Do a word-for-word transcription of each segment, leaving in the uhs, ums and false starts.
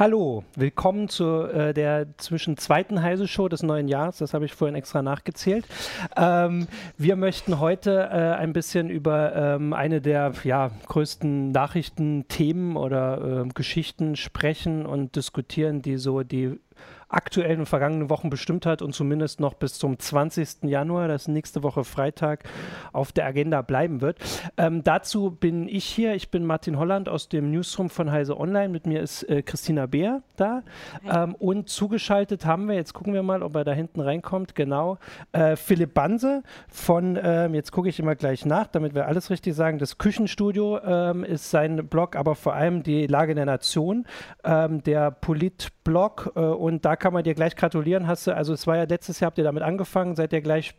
Hallo, willkommen zu äh, der zwischen zweiten Heise-Show des neuen Jahres. Das habe ich vorhin extra nachgezählt. Ähm, wir möchten heute äh, ein bisschen über ähm, eine der ja, größten Nachrichtenthemen oder äh, Geschichten sprechen und diskutieren, die so die aktuellen und vergangenen Wochen bestimmt hat und zumindest noch bis zum zwanzigsten Januar, das ist nächste Woche Freitag, auf der Agenda bleiben wird. Ähm, dazu bin ich hier, ich bin Martin Holland aus dem Newsroom von Heise Online, mit mir ist äh, Christina Beer da ähm, und zugeschaltet haben wir, jetzt gucken wir mal, ob er da hinten reinkommt, genau, äh, Philipp Banse von, ähm, jetzt gucke ich immer gleich nach, damit wir alles richtig sagen, das Küchenstudio ähm, ist sein Blog, aber vor allem die Lage der Nation, ähm, der Politblog äh, und da kann man dir gleich gratulieren. Hast du, also es war ja letztes Jahr, habt ihr damit angefangen, seid ihr gleich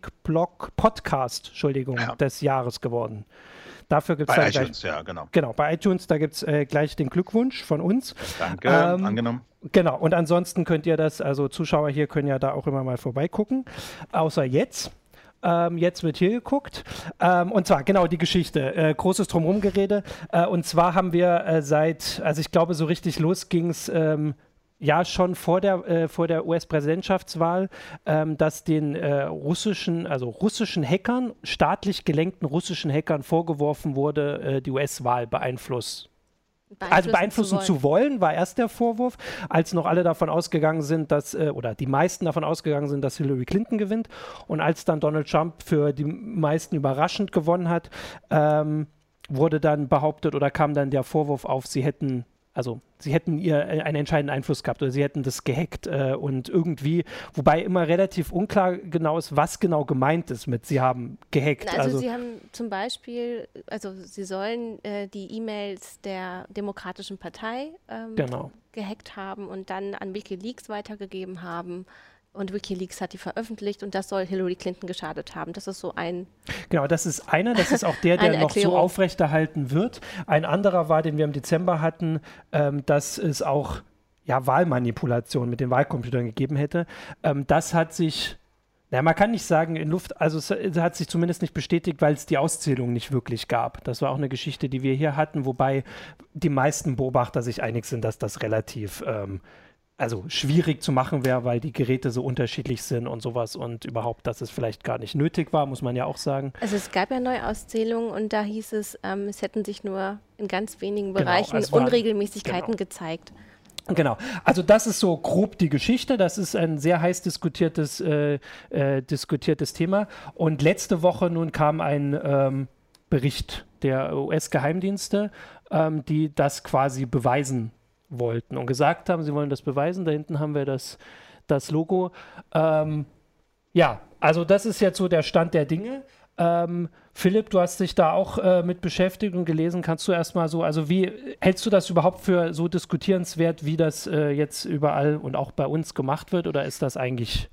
Politik-Blog-Podcast, Entschuldigung, ja. des Jahres geworden. Dafür gibt es bei iTunes, gleich, ja, genau. Genau, bei iTunes, da gibt es äh, gleich den Glückwunsch von uns. Danke, ähm, angenommen. Genau, und ansonsten könnt ihr das, also Zuschauer hier können ja da auch immer mal vorbeigucken, außer jetzt. Ähm, jetzt wird hier geguckt. Ähm, und zwar, genau, die Geschichte. Äh, großes Drumherum-Gerede. Äh, und zwar haben wir äh, seit, also ich glaube, so richtig los ging es ähm, ja schon vor der, äh, vor der U S-Präsidentschaftswahl, ähm, dass den äh, russischen, also russischen Hackern, staatlich gelenkten russischen Hackern vorgeworfen wurde, äh, die U S-Wahl beeinflusst. Also beeinflussen zu wollen. zu wollen, war erst der Vorwurf, als noch alle davon ausgegangen sind, dass, äh, oder die meisten davon ausgegangen sind, dass Hillary Clinton gewinnt. Und als dann Donald Trump für die meisten überraschend gewonnen hat, ähm, wurde dann behauptet oder kam dann der Vorwurf auf, sie hätten Also sie hätten ihr einen entscheidenden Einfluss gehabt oder sie hätten das gehackt äh, und irgendwie, wobei immer relativ unklar genau ist, was genau gemeint ist mit sie haben gehackt. Also, also sie haben zum Beispiel, also sie sollen äh, die E-Mails der Demokratischen Partei ähm, genau. gehackt haben und dann an WikiLeaks weitergegeben haben. Und WikiLeaks hat die veröffentlicht und das soll Hillary Clinton geschadet haben. Das ist so ein... Genau, das ist einer, das ist auch der, der noch so aufrechterhalten wird. Ein anderer war, den wir im Dezember hatten, ähm, dass es auch ja, Wahlmanipulation mit den Wahlcomputern gegeben hätte. Ähm, das hat sich... Na, man kann nicht sagen in Luft, also es, es hat sich zumindest nicht bestätigt, weil es die Auszählung nicht wirklich gab. Das war auch eine Geschichte, die wir hier hatten, wobei die meisten Beobachter sich einig sind, dass das relativ... Ähm, also schwierig zu machen wäre, weil die Geräte so unterschiedlich sind und sowas und überhaupt, dass es vielleicht gar nicht nötig war, muss man ja auch sagen. Also es gab ja Neuauszählungen und da hieß es, ähm, es hätten sich nur in ganz wenigen Bereichen genau, war, Unregelmäßigkeiten genau. gezeigt. Genau, also das ist so grob die Geschichte, das ist ein sehr heiß diskutiertes, äh, äh, diskutiertes Thema und letzte Woche nun kam ein ähm, Bericht der U S-Geheimdienste, ähm, die das quasi beweisen wollten und gesagt haben, sie wollen das beweisen. Da hinten haben wir das, das Logo. Ähm, ja, also das ist jetzt so der Stand der Dinge. Ähm, Philipp, du hast dich da auch äh, mit beschäftigt und gelesen. Kannst du erstmal so, also wie hältst du das überhaupt für so diskutierenswert, wie das äh, jetzt überall und auch bei uns gemacht wird, oder ist das eigentlich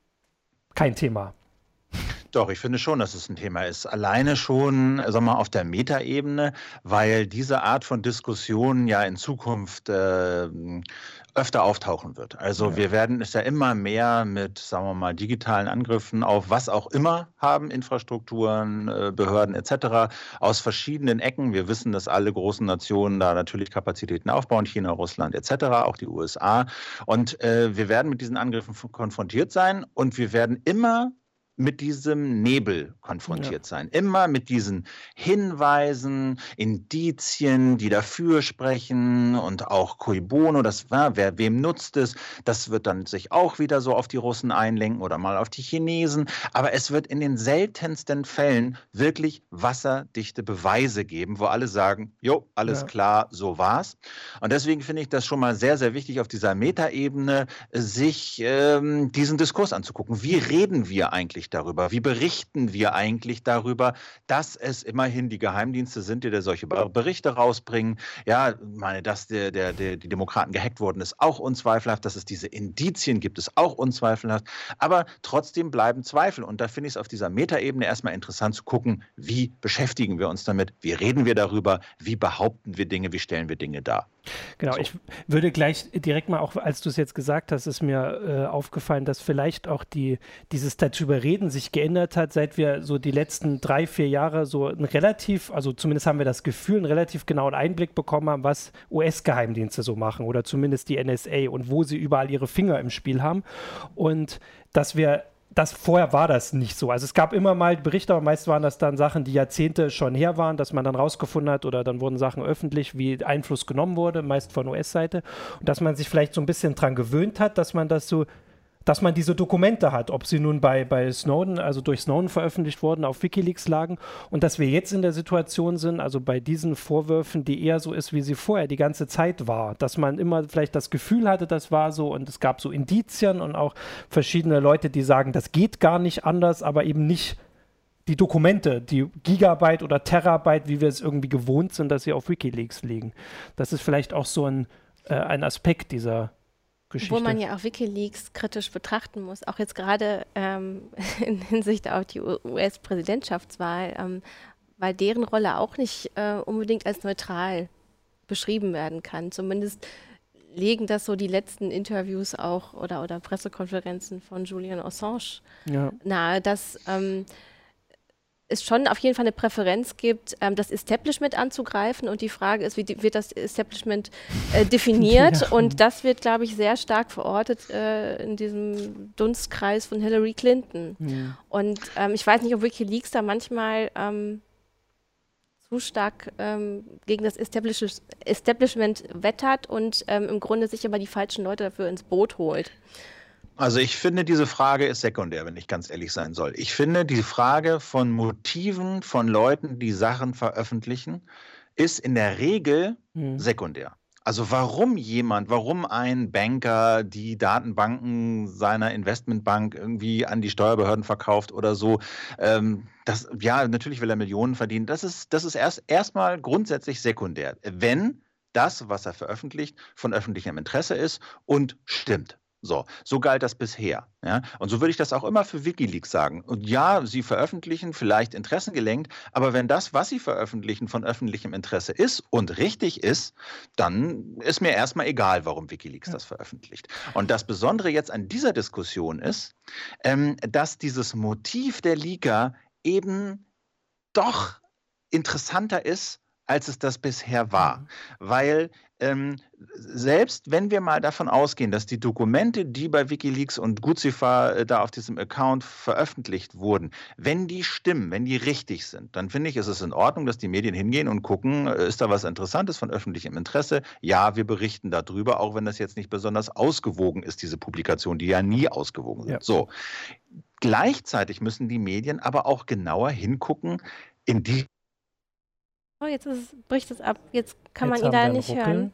kein Thema? Doch, ich finde schon, dass es ein Thema ist. Alleine schon, sagen wir mal, auf der Metaebene, weil diese Art von Diskussion ja in Zukunft äh, öfter auftauchen wird. Also ja. wir werden es ja immer mehr mit, sagen wir mal, digitalen Angriffen auf was auch immer haben, Infrastrukturen, äh, Behörden et cetera aus verschiedenen Ecken. Wir wissen, dass alle großen Nationen da natürlich Kapazitäten aufbauen, China, Russland et cetera, auch die U S A. Und äh, wir werden mit diesen Angriffen konfrontiert sein und wir werden immer mit diesem Nebel konfrontiert ja. sein. Immer mit diesen Hinweisen, Indizien, die dafür sprechen und auch cui bono, das war, wer wem nutzt es, das wird dann sich auch wieder so auf die Russen einlenken oder mal auf die Chinesen. Aber es wird in den seltensten Fällen wirklich wasserdichte Beweise geben, wo alle sagen, jo, alles ja. klar, so war's. Und deswegen finde ich das schon mal sehr, sehr wichtig, auf dieser Metaebene sich ähm, diesen Diskurs anzugucken. Wie reden wir eigentlich darüber? Wie berichten wir eigentlich darüber, dass es immerhin die Geheimdienste sind, die da solche Berichte rausbringen? Ja, meine, dass der, der, der, die Demokraten gehackt wurden, ist auch unzweifelhaft. Dass es diese Indizien gibt, ist auch unzweifelhaft. Aber trotzdem bleiben Zweifel. Und da finde ich es auf dieser Metaebene erstmal interessant zu gucken, wie beschäftigen wir uns damit? Wie reden wir darüber? Wie behaupten wir Dinge? Wie stellen wir Dinge dar? Genau, so. Ich würde gleich direkt mal, auch als du es jetzt gesagt hast, ist mir äh, aufgefallen, dass vielleicht auch die, dieses darüber reden, Reden sich geändert hat, seit wir so die letzten drei, vier Jahre so ein relativ, also zumindest haben wir das Gefühl, einen relativ genauen Einblick bekommen haben, was U S-Geheimdienste so machen oder zumindest die N S A und wo sie überall ihre Finger im Spiel haben. Und dass wir Das, vorher war das nicht so. Also es gab immer mal Berichte, aber meist waren das dann Sachen, die Jahrzehnte schon her waren, dass man dann rausgefunden hat oder dann wurden Sachen öffentlich, wie Einfluss genommen wurde, meist von U S-Seite. Und dass man sich vielleicht so ein bisschen dran gewöhnt hat, dass man das so, dass man diese Dokumente hat, ob sie nun bei, bei Snowden, also durch Snowden veröffentlicht wurden, auf WikiLeaks lagen und dass wir jetzt in der Situation sind, also bei diesen Vorwürfen, die eher so ist, wie sie vorher die ganze Zeit war, dass man immer vielleicht das Gefühl hatte, das war so und es gab so Indizien und auch verschiedene Leute, die sagen, das geht gar nicht anders, aber eben nicht die Dokumente, die Gigabyte oder Terabyte, wie wir es irgendwie gewohnt sind, dass sie auf WikiLeaks liegen. Das ist vielleicht auch so ein, äh, ein Aspekt dieser Geschichte. Wo man ja auch WikiLeaks kritisch betrachten muss, auch jetzt gerade ähm, in Hinsicht auf die U S-Präsidentschaftswahl, ähm, weil deren Rolle auch nicht äh, unbedingt als neutral beschrieben werden kann. Zumindest legen das so die letzten Interviews auch oder, oder Pressekonferenzen von Julian Assange ja. nahe, dass ähm, es schon auf jeden Fall eine Präferenz gibt, ähm, das Establishment anzugreifen und die Frage ist, wie die, wird das Establishment äh, definiert ja. Und das wird, glaube ich, sehr stark verortet äh, in diesem Dunstkreis von Hillary Clinton. Ja. Und ähm, ich weiß nicht, ob WikiLeaks da manchmal ähm, zu stark ähm, gegen das Establish Establishment wettert und ähm, im Grunde sich aber die falschen Leute dafür ins Boot holt. Also ich finde, diese Frage ist sekundär, wenn ich ganz ehrlich sein soll. Ich finde, die Frage von Motiven von Leuten, die Sachen veröffentlichen, ist in der Regel mhm. sekundär. Also warum jemand, warum ein Banker die Datenbanken seiner Investmentbank irgendwie an die Steuerbehörden verkauft oder so, ähm, das, ja, natürlich will er Millionen verdienen. Das ist, das ist erst erstmal grundsätzlich sekundär, wenn das, was er veröffentlicht, von öffentlichem Interesse ist und stimmt. So, so galt das bisher. Ja? Und so würde ich das auch immer für WikiLeaks sagen. Und ja, sie veröffentlichen vielleicht interessengelenkt, aber wenn das, was sie veröffentlichen, von öffentlichem Interesse ist und richtig ist, dann ist mir erstmal egal, warum WikiLeaks ja. das veröffentlicht. Und das Besondere jetzt an dieser Diskussion ist, ähm, dass dieses Motiv der Leaker eben doch interessanter ist, als es das bisher war. Mhm. Weil ähm, selbst wenn wir mal davon ausgehen, dass die Dokumente, die bei WikiLeaks und Guccifer äh, da auf diesem Account veröffentlicht wurden, wenn die stimmen, wenn die richtig sind, dann finde ich, ist es in Ordnung, dass die Medien hingehen und gucken, äh, ist da was Interessantes von öffentlichem Interesse? Ja, wir berichten darüber, auch wenn das jetzt nicht besonders ausgewogen ist, diese Publikation, die ja nie ausgewogen sind. Ja. So. Gleichzeitig müssen die Medien aber auch genauer hingucken, in die Oh, jetzt ist es, bricht es ab. Jetzt kann jetzt man ihn da nicht Ruckeln. hören.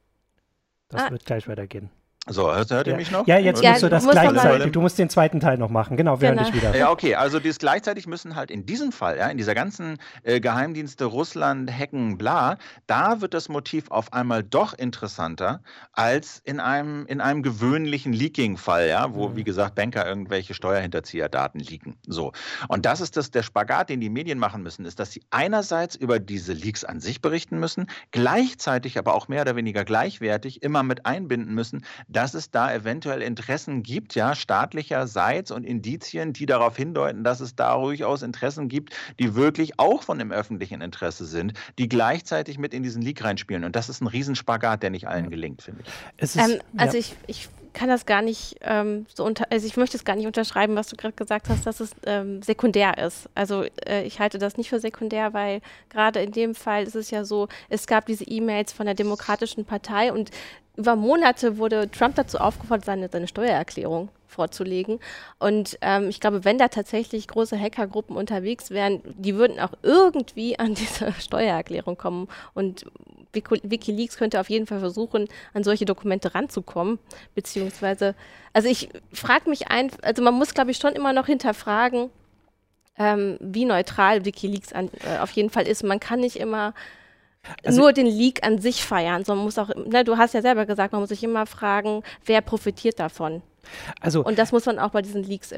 Das ah. wird gleich weitergehen. So, hört, hört ja. ihr mich noch? Ja, jetzt ja, musst du das musst gleichzeitig. Du musst den zweiten Teil noch machen. Genau, wir genau. hören dich wieder. Ja, okay. Also dieses gleichzeitig müssen halt in diesem Fall, ja, in dieser ganzen äh, Geheimdienste, Russland, Hacken, bla, da wird das Motiv auf einmal doch interessanter als in einem, in einem gewöhnlichen Leaking-Fall, ja, wo, mhm. wie gesagt, Banker irgendwelche Steuerhinterzieherdaten leaken. So. Und das ist das, der Spagat, den die Medien machen müssen, ist, dass sie einerseits über diese Leaks an sich berichten müssen, gleichzeitig aber auch mehr oder weniger gleichwertig immer mit einbinden müssen, dass es da eventuell Interessen gibt, ja, staatlicherseits und Indizien, die darauf hindeuten, dass es da durchaus Interessen gibt, die wirklich auch von dem öffentlichen Interesse sind, die gleichzeitig mit in diesen Leak reinspielen. Und das ist ein Riesenspagat, der nicht allen gelingt, finde ich. Es ist, ähm, also ja. ich, ich kann das gar nicht ähm, so unter, also ich möchte es gar nicht unterschreiben, was du gerade gesagt hast, dass es ähm, sekundär ist. Also äh, ich halte das nicht für sekundär, weil gerade in dem Fall ist es ja so, es gab diese E-Mails von der Demokratischen Partei und über Monate wurde Trump dazu aufgefordert, seine, seine Steuererklärung vorzulegen. Und ähm, ich glaube, wenn da tatsächlich große Hackergruppen unterwegs wären, die würden auch irgendwie an diese Steuererklärung kommen. Und WikiLeaks könnte auf jeden Fall versuchen, an solche Dokumente ranzukommen. Beziehungsweise, also ich frage mich ein, also man muss, glaube ich, schon immer noch hinterfragen, ähm, wie neutral WikiLeaks an, äh, auf jeden Fall ist. Man kann nicht immer Also nur den Leak an sich feiern, sondern man muss auch, ne, du hast ja selber gesagt, man muss sich immer fragen, wer profitiert davon. Also, und das muss man auch bei diesen Leaks immer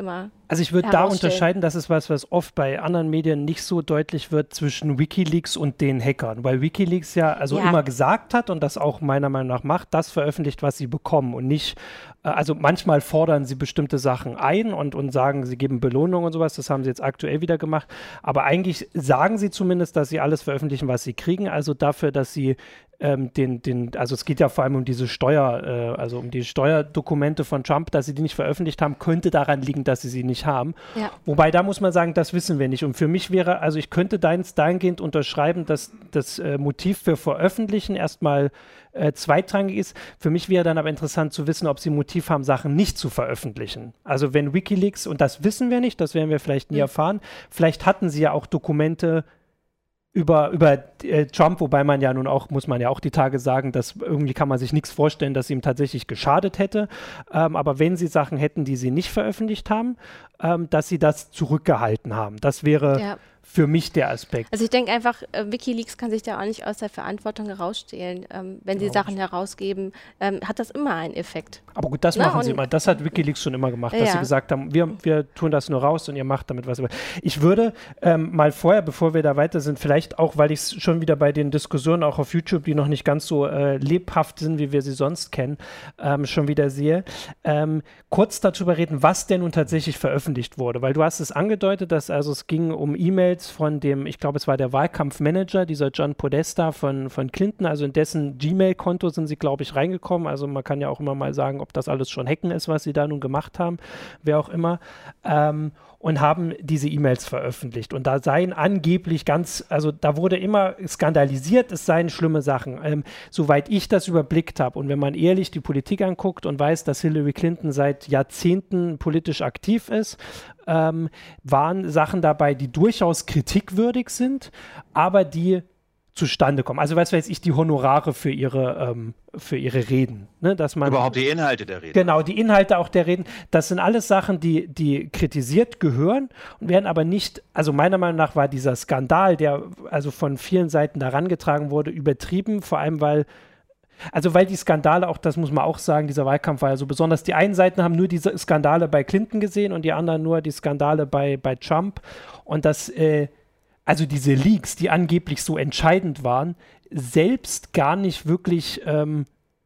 Also ich würde da unterscheiden, das ist was, was oft bei anderen Medien nicht so deutlich wird, zwischen WikiLeaks und den Hackern, weil WikiLeaks ja also ja. immer gesagt hat und das auch meiner Meinung nach macht, das veröffentlicht, was sie bekommen und nicht, äh, also manchmal fordern sie bestimmte Sachen ein und, und sagen, sie geben Belohnung und sowas, das haben sie jetzt aktuell wieder gemacht, aber eigentlich sagen sie zumindest, dass sie alles veröffentlichen, was sie kriegen, also dafür, dass sie Ähm, den, den, also es geht ja vor allem um diese Steuer, äh, also um die Steuerdokumente von Trump, dass sie die nicht veröffentlicht haben, könnte daran liegen, dass sie sie nicht haben. Ja. Wobei, da muss man sagen, das wissen wir nicht. Und für mich wäre, also ich könnte deins dahingehend unterschreiben, dass das äh, Motiv für Veröffentlichen erstmal äh, zweitrangig ist. Für mich wäre dann aber interessant zu wissen, ob sie ein Motiv haben, Sachen nicht zu veröffentlichen. Also wenn WikiLeaks, und das wissen wir nicht, das werden wir vielleicht nie mhm. erfahren, vielleicht hatten sie ja auch Dokumente über, über äh, Trump, wobei man ja nun auch, muss man ja auch die Tage sagen, dass irgendwie kann man sich nichts vorstellen, dass ihm tatsächlich geschadet hätte. Ähm, aber wenn sie Sachen hätten, die sie nicht veröffentlicht haben, ähm, dass sie das zurückgehalten haben. Das wäre ja. für mich der Aspekt. Also ich denke einfach, äh, WikiLeaks kann sich da auch nicht aus der Verantwortung herausstehlen. Ähm, wenn sie genau. Sachen herausgeben, ähm, hat das immer einen Effekt. Aber gut, das Na, machen sie immer. Das hat WikiLeaks schon immer gemacht, dass ja. sie gesagt haben, wir, wir tun das nur raus und ihr macht damit was. Ich würde ähm, mal vorher, bevor wir da weiter sind, vielleicht auch, weil ich es schon wieder bei den Diskussionen auch auf YouTube, die noch nicht ganz so äh, lebhaft sind, wie wir sie sonst kennen, ähm, schon wieder sehe, ähm, kurz darüber reden, was denn nun tatsächlich veröffentlicht wurde. Weil du hast es angedeutet, dass also es ging um E-Mails von dem, ich glaube, es war der Wahlkampfmanager, dieser John Podesta von, von Clinton, also in dessen Gmail-Konto sind sie, glaube ich, reingekommen. Also man kann ja auch immer mal sagen, ob das alles schon Hacken ist, was sie da nun gemacht haben, wer auch immer, ähm, und haben diese E-Mails veröffentlicht. Und da seien angeblich ganz, also da wurde immer skandalisiert, es seien schlimme Sachen. Ähm, soweit ich das überblickt habe und wenn man ehrlich die Politik anguckt und weiß, dass Hillary Clinton seit Jahrzehnten politisch aktiv ist, ähm, waren Sachen dabei, die durchaus kritikwürdig sind, aber die zustande kommen. Also was weiß ich, die Honorare für ihre, ähm, für ihre Reden. Ne? Dass man, Überhaupt die Inhalte der Reden. Genau, die Inhalte auch der Reden. Das sind alles Sachen, die, die kritisiert gehören und werden aber nicht, also meiner Meinung nach war dieser Skandal, der also von vielen Seiten da herangetragen wurde, übertrieben, vor allem weil Also weil die Skandale, auch das muss man auch sagen, dieser Wahlkampf war ja so besonders. Die einen Seiten haben nur diese Skandale bei Clinton gesehen und die anderen nur die Skandale bei, bei Trump. Und das, äh, also diese Leaks, die angeblich so entscheidend waren, selbst gar nicht wirklich, ähm,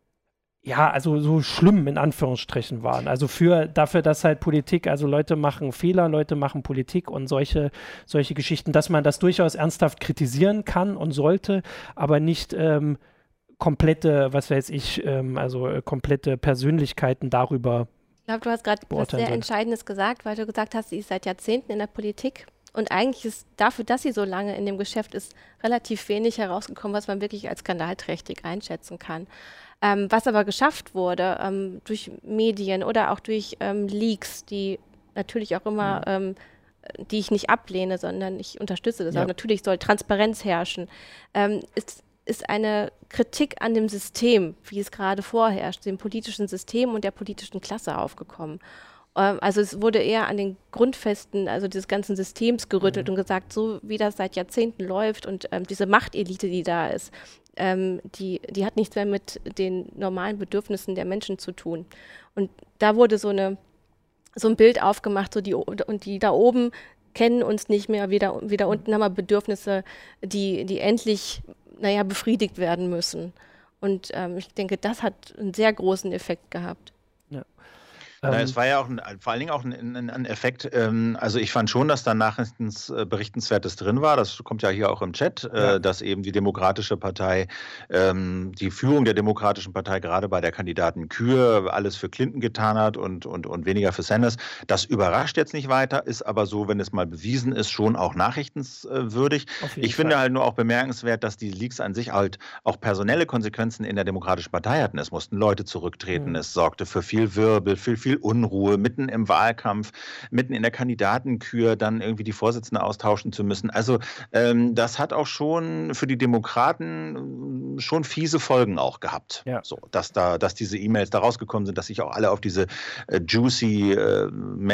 ja, also so schlimm in Anführungsstrichen waren. Also für dafür, dass halt Politik, also Leute machen Fehler, Leute machen Politik und solche, solche Geschichten, dass man das durchaus ernsthaft kritisieren kann und sollte, aber nicht ähm, komplette, was weiß ich, ähm, also äh, komplette Persönlichkeiten darüber. Ich glaube, du hast gerade was sehr Entscheidendes gesagt, weil du gesagt hast, sie ist seit Jahrzehnten in der Politik und eigentlich ist dafür, dass sie so lange in dem Geschäft ist, relativ wenig herausgekommen, was man wirklich als skandalträchtig einschätzen kann. Ähm, was aber geschafft wurde ähm, durch Medien oder auch durch ähm, Leaks, die natürlich auch immer, ja. ähm, die ich nicht ablehne, sondern ich unterstütze das, ja. aber natürlich soll Transparenz herrschen, ähm, ist ist eine Kritik an dem System, wie es gerade vorherrscht, dem politischen System und der politischen Klasse aufgekommen. Ähm, also es wurde eher an den Grundfesten, also des ganzen Systems gerüttelt mhm. und gesagt, so wie das seit Jahrzehnten läuft und ähm, diese Machtelite, die da ist, ähm, die, die hat nichts mehr mit den normalen Bedürfnissen der Menschen zu tun. Und da wurde so, eine, so ein Bild aufgemacht, so die, und die da oben kennen uns nicht mehr, wieder, wieder unten haben wir Bedürfnisse, die, die endlich naja, befriedigt werden müssen. Und ähm, ich denke, das hat einen sehr großen Effekt gehabt. Ja. Na, es war ja auch ein, vor allen Dingen auch ein, ein, ein Effekt, ähm, also ich fand schon, dass da Nachrichtens, äh, Berichtenswertes drin war, das kommt ja hier auch im Chat, ja. äh, dass eben die Demokratische Partei, ähm, die Führung der Demokratischen Partei gerade bei der Kandidaten Kür alles für Clinton getan hat und, und, und weniger für Sanders. Das überrascht jetzt nicht weiter, ist aber so, wenn es mal bewiesen ist, schon auch nachrichtenswürdig. Ich finde Fall. halt nur auch bemerkenswert, dass die Leaks an sich halt auch personelle Konsequenzen in der Demokratischen Partei hatten. Es mussten Leute zurücktreten, mhm. es sorgte für viel Wirbel, für viel Unruhe, mitten im Wahlkampf, mitten in der Kandidatenkür dann irgendwie die Vorsitzende austauschen zu müssen. Also ähm, das hat auch schon für die Demokraten schon fiese Folgen auch gehabt. Ja. So, dass, da, dass diese E-Mails da rausgekommen sind, dass sich auch alle auf diese äh, juicy äh,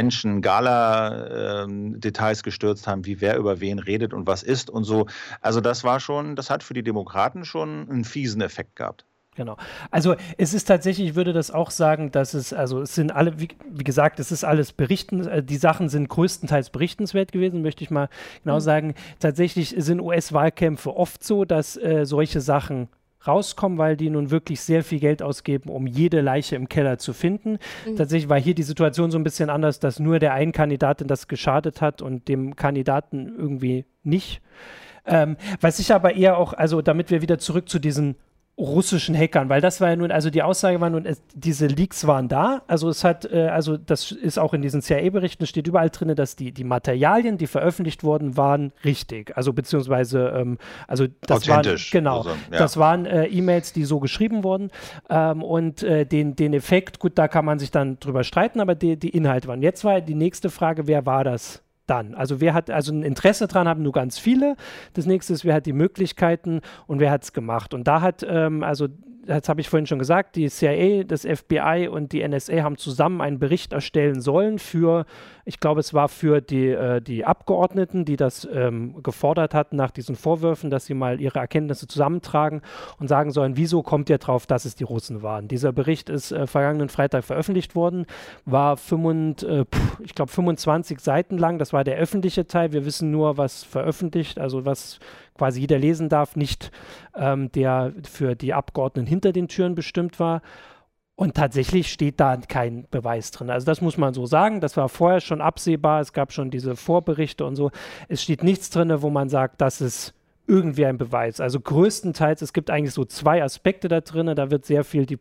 Menschen-Gala-Details äh, gestürzt haben, wie wer über wen redet und was ist und so. Also das war schon, das hat für die Demokraten schon einen fiesen Effekt gehabt. Genau. Also es ist tatsächlich, ich würde das auch sagen, dass es, also es sind alle, wie, wie gesagt, es ist alles berichten, äh, die Sachen sind größtenteils berichtenswert gewesen, möchte ich mal genau mhm. sagen. Tatsächlich sind U S-Wahlkämpfe oft so, dass äh, solche Sachen rauskommen, weil die nun wirklich sehr viel Geld ausgeben, um jede Leiche im Keller zu finden. Mhm. Tatsächlich war hier die Situation so ein bisschen anders, dass nur der einen Kandidatin das geschadet hat und dem Kandidaten irgendwie nicht. Ähm, was ich aber eher auch, also damit wir wieder zurück zu diesen russischen Hackern, weil das war ja nun, also die Aussage war nun, es, diese Leaks waren da, also es hat, äh, also das ist auch in diesen C I A-Berichten, steht überall drin, dass die, die Materialien, die veröffentlicht wurden, waren richtig, also beziehungsweise, ähm, also das authentisch. waren, genau, also, ja. das waren äh, E-Mails, die so geschrieben wurden ähm, und äh, den, den Effekt, gut, da kann man sich dann drüber streiten, aber die, die Inhalte waren. Jetzt war die nächste Frage, wer war das? Dann. Also wer hat also ein Interesse dran, haben nur ganz viele. Das nächste ist, wer hat die Möglichkeiten und wer hat es gemacht. Und da hat, ähm, also das habe ich vorhin schon gesagt, die C I A, das F B I und die N S A haben zusammen einen Bericht erstellen sollen für, ich glaube, es war für die, äh, die Abgeordneten, die das ähm, gefordert hatten nach diesen Vorwürfen, dass sie mal ihre Erkenntnisse zusammentragen und sagen sollen, wieso kommt ihr drauf, dass es die Russen waren. Dieser Bericht ist äh, vergangenen Freitag veröffentlicht worden, war fünfund, äh, pff, ich glaube fünfundzwanzig Seiten lang, das war der öffentliche Teil, wir wissen nur, was veröffentlicht, also was quasi jeder lesen darf, nicht ähm, der für die Abgeordneten hinter den Türen bestimmt war. Und tatsächlich steht da kein Beweis drin. Also das muss man so sagen. Das war vorher schon absehbar. Es gab schon diese Vorberichte und so. Es steht nichts drin, wo man sagt, das ist irgendwie ein Beweis. Also größtenteils, es gibt eigentlich so zwei Aspekte da drin. Da wird sehr viel die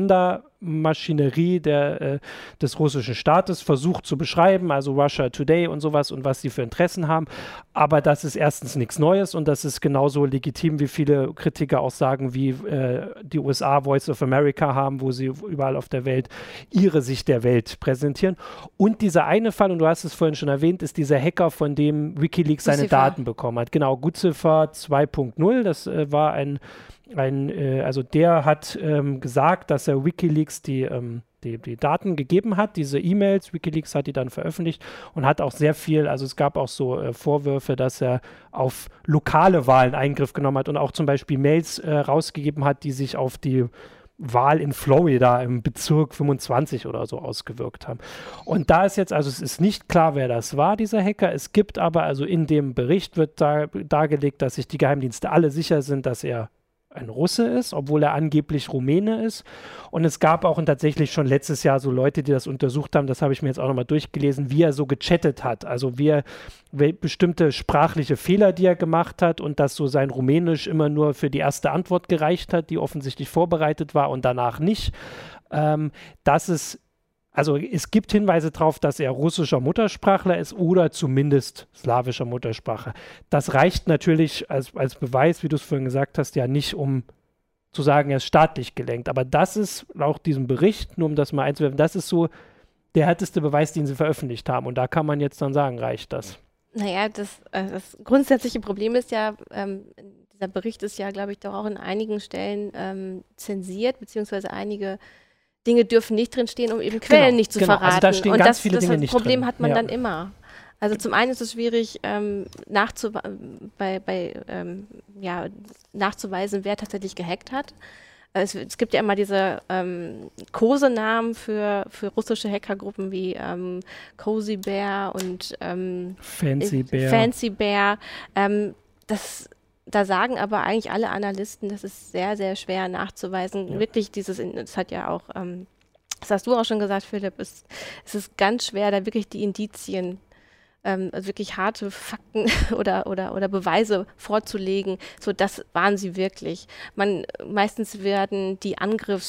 Propagandamaschinerie der, äh, des russischen Staates versucht zu beschreiben, also Russia Today und sowas und was sie für Interessen haben. Aber das ist erstens nichts Neues und das ist genauso legitim, wie viele Kritiker auch sagen, wie äh, die U S A Voice of America haben, wo sie überall auf der Welt ihre Sicht der Welt präsentieren. Und dieser eine Fall, und du hast es vorhin schon erwähnt, ist dieser Hacker, von dem WikiLeaks seine Gutziffer. Daten bekommen hat. Genau, Gutziffer zwei Punkt null, das äh, war ein, ein äh, also der hat ähm, gesagt, dass er WikiLeaks die, ähm, die, die Daten gegeben hat, diese E-Mails, WikiLeaks hat die dann veröffentlicht und hat auch sehr viel, also es gab auch so äh, Vorwürfe, dass er auf lokale Wahlen Eingriff genommen hat und auch zum Beispiel Mails äh, rausgegeben hat, die sich auf die Wahl in Florida im Bezirk fünfundzwanzig oder so ausgewirkt haben. Und da ist jetzt, also es ist nicht klar, wer das war, dieser Hacker. Es gibt aber, also in dem Bericht wird da, dargelegt, dass sich die Geheimdienste alle sicher sind, dass er ein Russe ist, obwohl er angeblich Rumäne ist. Und es gab auch und tatsächlich schon letztes Jahr so Leute, die das untersucht haben, das habe ich mir jetzt auch nochmal durchgelesen, wie er so gechattet hat, also wie er wie bestimmte sprachliche Fehler, die er gemacht hat und dass so sein Rumänisch immer nur für die erste Antwort gereicht hat, die offensichtlich vorbereitet war und danach nicht. Ähm, das ist Also es gibt Hinweise darauf, dass er russischer Muttersprachler ist oder zumindest slawischer Muttersprachler. Das reicht natürlich als, als Beweis, wie du es vorhin gesagt hast, ja nicht, um zu sagen, er ist staatlich gelenkt. Aber das ist laut diesem Bericht, nur um das mal einzuwerfen, das ist so der härteste Beweis, den sie veröffentlicht haben. Und da kann man jetzt dann sagen, reicht das? Naja, das, äh, das grundsätzliche Problem ist ja, ähm, dieser Bericht ist ja, glaube ich, doch auch in einigen Stellen ähm, zensiert, beziehungsweise einige Dinge dürfen nicht drinstehen, um eben Quellen genau, nicht zu genau. verraten. Also da stehen und ganz das, viele das Dinge das nicht Problem drin. hat man ja. dann immer. Also zum einen ist es schwierig, ähm, nachzu bei, bei, ähm, ja, nachzuweisen, wer tatsächlich gehackt hat. Es, es gibt ja immer diese ähm, Kosenamen für, für russische Hackergruppen wie ähm, Cozy Bear und ähm, Fancy Bear. Fancy Bear. Ähm, das Da sagen aber eigentlich alle Analysten, das ist sehr, sehr schwer nachzuweisen. Ja. Wirklich dieses, das hat ja auch, ähm, das hast du auch schon gesagt, Philipp, es, es ist ganz schwer, da wirklich die Indizien, ähm, also wirklich harte Fakten oder, oder, oder Beweise vorzulegen. So, das waren sie wirklich. Man, meistens werden die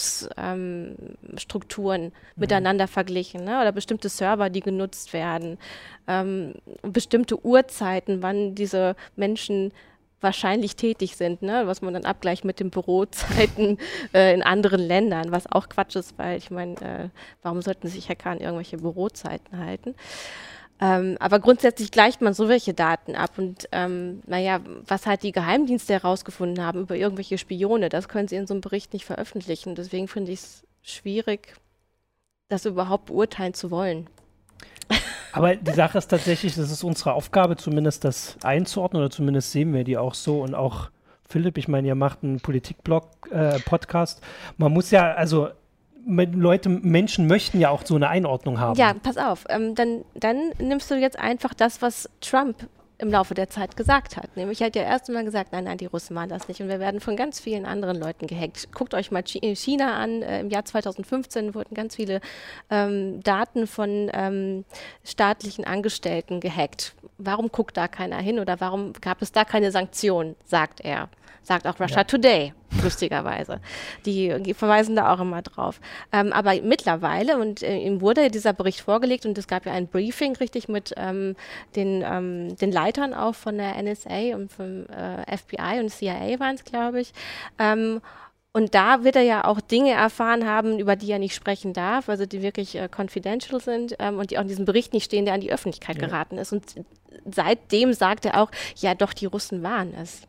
Angriffsstrukturen ähm, mhm. miteinander verglichen, ne? Oder bestimmte Server, die genutzt werden, ähm, bestimmte Uhrzeiten, wann diese Menschen wahrscheinlich tätig sind, ne? Was man dann abgleicht mit den Bürozeiten äh, in anderen Ländern, was auch Quatsch ist, weil ich meine, äh, warum sollten sich Hacker an irgendwelche Bürozeiten halten? Ähm, aber grundsätzlich gleicht man so welche Daten ab und ähm, naja, was halt die Geheimdienste herausgefunden haben über irgendwelche Spione, das können sie in so einem Bericht nicht veröffentlichen. Deswegen finde ich es schwierig, das überhaupt beurteilen zu wollen. Aber die Sache ist tatsächlich, das ist unsere Aufgabe, zumindest das einzuordnen oder zumindest sehen wir die auch so und auch Philipp, ich meine, ihr macht einen Politik-Blog-Podcast. Äh, Man muss ja, also Leute, Menschen möchten ja auch so eine Einordnung haben. Ja, pass auf. Ähm, dann, dann nimmst du jetzt einfach das, was Trump im Laufe der Zeit gesagt hat. Nämlich er hat ja erst einmal gesagt, nein, nein, die Russen waren das nicht. Und wir werden von ganz vielen anderen Leuten gehackt. Guckt euch mal China an. Äh, Im Jahr zweitausendfünfzehn wurden ganz viele ähm, Daten von ähm, staatlichen Angestellten gehackt. Warum guckt da keiner hin oder warum gab es da keine Sanktionen, sagt er. Sagt auch Russia ja. Today, lustigerweise. Die, die verweisen da auch immer drauf. Ähm, aber mittlerweile, und äh, ihm wurde dieser Bericht vorgelegt und es gab ja ein Briefing richtig mit ähm, den, ähm, den Leitern auch von der N S A und vom äh, F B I und C I A waren es, glaube ich. Ähm, und da wird er ja auch Dinge erfahren haben, über die er nicht sprechen darf, also die wirklich äh, confidential sind ähm, und die auch in diesem Bericht nicht stehen, der an die Öffentlichkeit ja. geraten ist. Und seitdem sagt er auch, ja doch, die Russen waren es.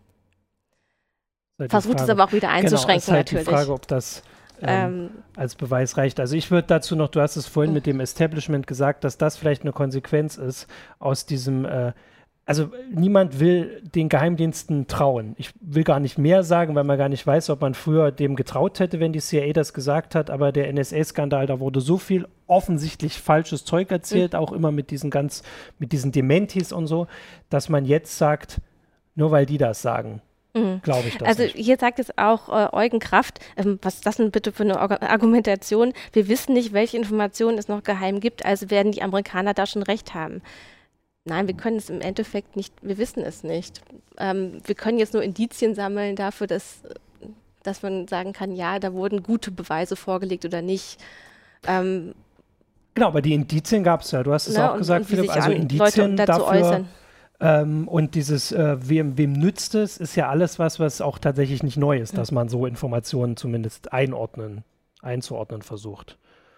Versucht es aber auch wieder einzuschränken, genau, ist halt natürlich. Die Frage, ob das ähm, ähm, als Beweis reicht. Also ich würde dazu noch, du hast es vorhin mit dem Establishment gesagt, dass das vielleicht eine Konsequenz ist aus diesem, äh, also niemand will den Geheimdiensten trauen. Ich will gar nicht mehr sagen, weil man gar nicht weiß, ob man früher dem getraut hätte, wenn die C I A das gesagt hat, aber der N S A-Skandal, da wurde so viel offensichtlich falsches Zeug erzählt, mhm. auch immer mit diesen ganz, mit diesen Dementis und so, dass man jetzt sagt, nur weil die das sagen, Mhm. glaube ich das Also nicht. Hier sagt es auch äh, Eugen Kraft, ähm, was ist das denn bitte für eine Or- Argumentation? Wir wissen nicht, welche Informationen es noch geheim gibt, also werden die Amerikaner da schon recht haben. Nein, wir können es im Endeffekt nicht, wir wissen es nicht. Ähm, wir können jetzt nur Indizien sammeln dafür, dass, dass man sagen kann, ja, da wurden gute Beweise vorgelegt oder nicht. Ähm, genau, aber die Indizien gab es ja, du hast es na, auch gesagt, und, und Philipp, also Indizien dafür äußern. Ähm, und dieses, äh, wem, wem nützt es, ist ja alles was, was auch tatsächlich nicht neu ist, mhm. dass man so Informationen zumindest einordnen, einzuordnen versucht.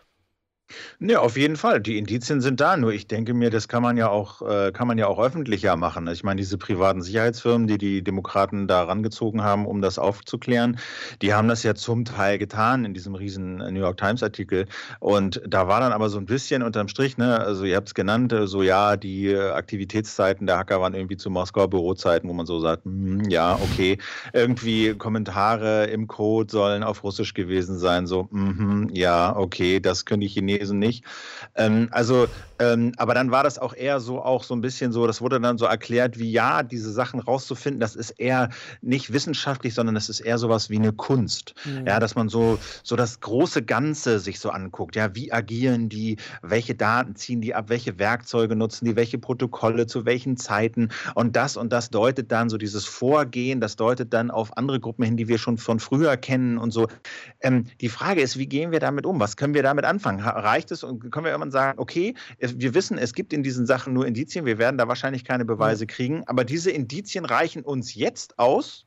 Ja, auf jeden Fall. Die Indizien sind da. Nur ich denke mir, das kann man ja auch, äh, kann man ja auch öffentlicher machen. Ich meine, diese privaten Sicherheitsfirmen, die die Demokraten da rangezogen haben, um das aufzuklären, die haben das ja zum Teil getan in diesem riesen New York Times Artikel. Und da war dann aber so ein bisschen unterm Strich, ne, also ihr habt es genannt, so ja, die Aktivitätszeiten der Hacker waren irgendwie zu Moskauer Bürozeiten, wo man so sagt, hm, ja, okay, irgendwie Kommentare im Code sollen auf Russisch gewesen sein, so, mm, ja, okay, das können die Chinesen nicht. Ähm, also, ähm, aber dann war das auch eher so, auch so ein bisschen so, das wurde dann so erklärt, wie ja, diese Sachen rauszufinden, das ist eher nicht wissenschaftlich, sondern das ist eher sowas wie eine Kunst. Mhm. Ja, dass man so, so das große Ganze sich so anguckt. Ja, wie agieren die, welche Daten ziehen die ab, welche Werkzeuge nutzen die, welche Protokolle, zu welchen Zeiten und das und das deutet dann so dieses Vorgehen, das deutet dann auf andere Gruppen hin, die wir schon von früher kennen und so. Ähm, die Frage ist, wie gehen wir damit um? Was können wir damit anfangen? Reicht es und können wir irgendwann sagen, okay, wir wissen, es gibt in diesen Sachen nur Indizien, wir werden da wahrscheinlich keine Beweise kriegen, aber diese Indizien reichen uns jetzt aus,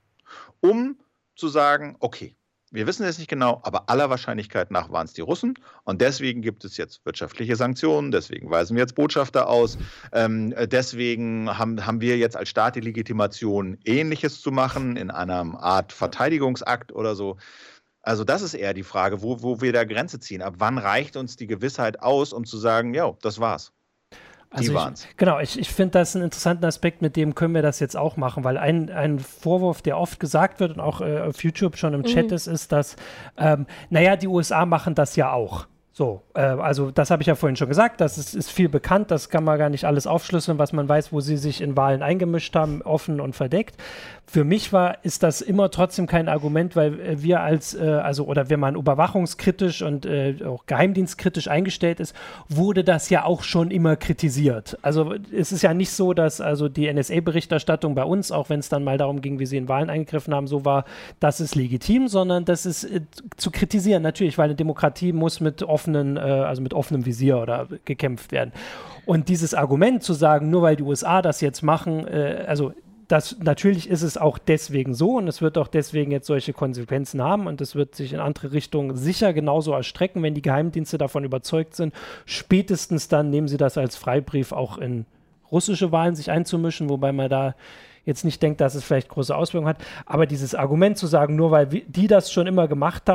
um zu sagen, okay, wir wissen es nicht genau, aber aller Wahrscheinlichkeit nach waren es die Russen und deswegen gibt es jetzt wirtschaftliche Sanktionen, deswegen weisen wir jetzt Botschafter aus, ähm, deswegen haben, haben wir jetzt als Staat die Legitimation, Ähnliches zu machen in einer Art Verteidigungsakt oder so. Also das ist eher die Frage, wo, wo wir da Grenze ziehen. Ab wann reicht uns die Gewissheit aus, um zu sagen, ja, das war's. Also die waren's. Ich, genau, ich, ich finde das einen interessanten Aspekt, mit dem können wir das jetzt auch machen, weil ein, ein Vorwurf, der oft gesagt wird und auch äh, auf YouTube schon im mhm. Chat ist, ist, dass, ähm, naja, die U S A machen das ja auch. So, äh, also das habe ich ja vorhin schon gesagt, das ist, ist viel bekannt, das kann man gar nicht alles aufschlüsseln, was man weiß, wo sie sich in Wahlen eingemischt haben, offen und verdeckt. Für mich war, ist das immer trotzdem kein Argument, weil äh, wir als, äh, also oder wenn man überwachungskritisch und äh, auch geheimdienstkritisch eingestellt ist, wurde das ja auch schon immer kritisiert. Also es ist ja nicht so, dass also die N S A-Berichterstattung bei uns, auch wenn es dann mal darum ging, wie sie in Wahlen eingegriffen haben, so war, das ist legitim, sondern das ist äh, zu kritisieren, natürlich, weil eine Demokratie muss mit offenen, äh, also mit offenem Visier oder gekämpft werden. Und dieses Argument zu sagen, nur weil die U S A das jetzt machen, äh, also das, natürlich ist es auch deswegen so und es wird auch deswegen jetzt solche Konsequenzen haben und es wird sich in andere Richtungen sicher genauso erstrecken, wenn die Geheimdienste davon überzeugt sind. Spätestens dann nehmen sie das als Freibrief auch in russische Wahlen sich einzumischen, wobei man da jetzt nicht denkt, dass es vielleicht große Auswirkungen hat. Aber dieses Argument zu sagen, nur weil wir, die das schon immer gemacht haben,